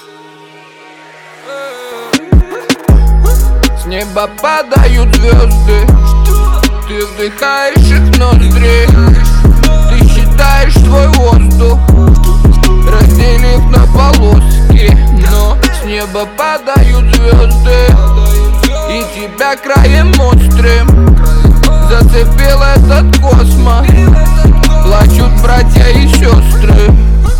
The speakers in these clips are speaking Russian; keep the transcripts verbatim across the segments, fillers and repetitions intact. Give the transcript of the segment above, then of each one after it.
С неба падают звезды, ты вдыхаешь их в ноздри. Ты считаешь свой воздух, разделив на полоски. Но с неба падают звезды, и тебя краем острым зацепил этот космос. Плачут братья и сестры,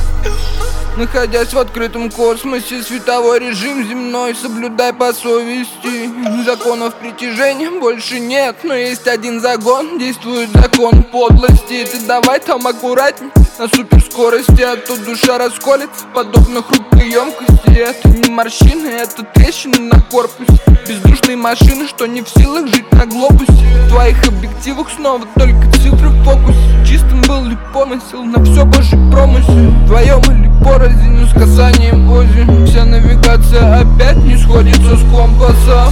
находясь в открытом космосе. Световой режим земной соблюдай по совести. Законов притяжения больше нет, но есть один загон. Действует закон подлости. Ты давай там аккуратней на суперскорости, а то душа расколется подобно хрупкой емкости. Это не морщины, это трещины на корпусе бездушной машины, что не в силах жить на глобусе. В твоих объективах снова только цифры в фокусе. Чистым был ли помысел на все божий промысел? Вдвоем или порознь, с касанием позе. Вся навигация опять не сходится с компаса.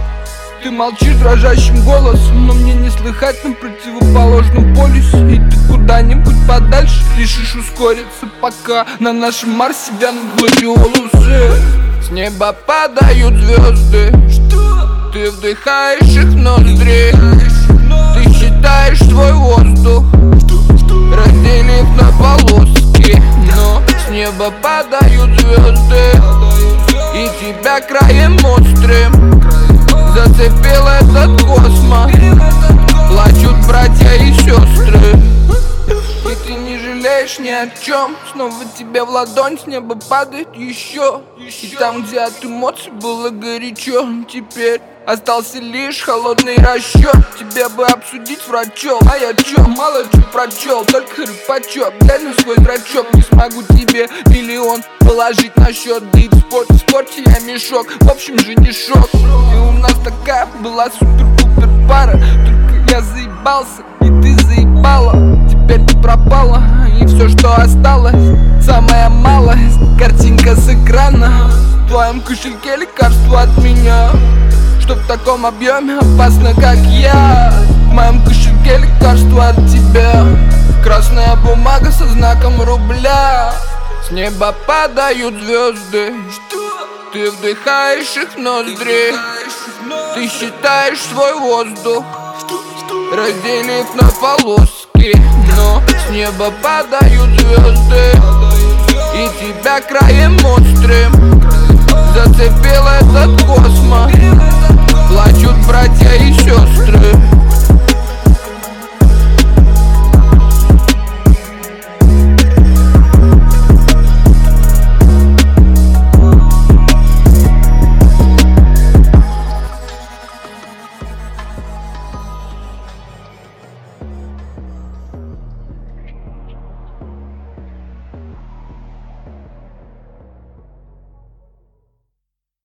Ты молчишь дрожащим голосом, но мне не слыхать на противоположном полюсе. И ты куда-нибудь подальше решишь ускориться, пока на нашем Марсе вянут гладиолусы. С неба падают звезды, ты вдыхаешь их в ноздри. Ты считаешь свой воздух, разделив на полоски. Но с неба падают звезды, и тебя краем острым зацепил этот космос. Плачут братья и сестры, и ты не жалеешь ни о чем. Снова тебе в ладонь с неба падает еще. И там, где от эмоций было горячо, теперь остался лишь холодный расчет. Тебе бы обсудить с врачом, а я чё, мало чё прочел, только рыбачок. Дай на свой зрачок, не смогу тебе миллион положить на счет. Да и в спорте, в спорте я мешок, в общем же не шок. И у нас такая была супер-пупер пара, только я заебался, и ты заебала. Теперь ты пропала, и все, что осталось, самая малость, картинка с экрана. В твоем кошельке лекарство от меня, что в таком объеме опасно, как я. В моем кошельке лекарство от тебя, красная бумага со знаком рубля. С неба падают звезды, ты вдыхаешь их в ноздри. Ты считаешь свой воздух, разделив на полоски. Но с неба падают звезды, и тебя краем острым зацепил этот космос.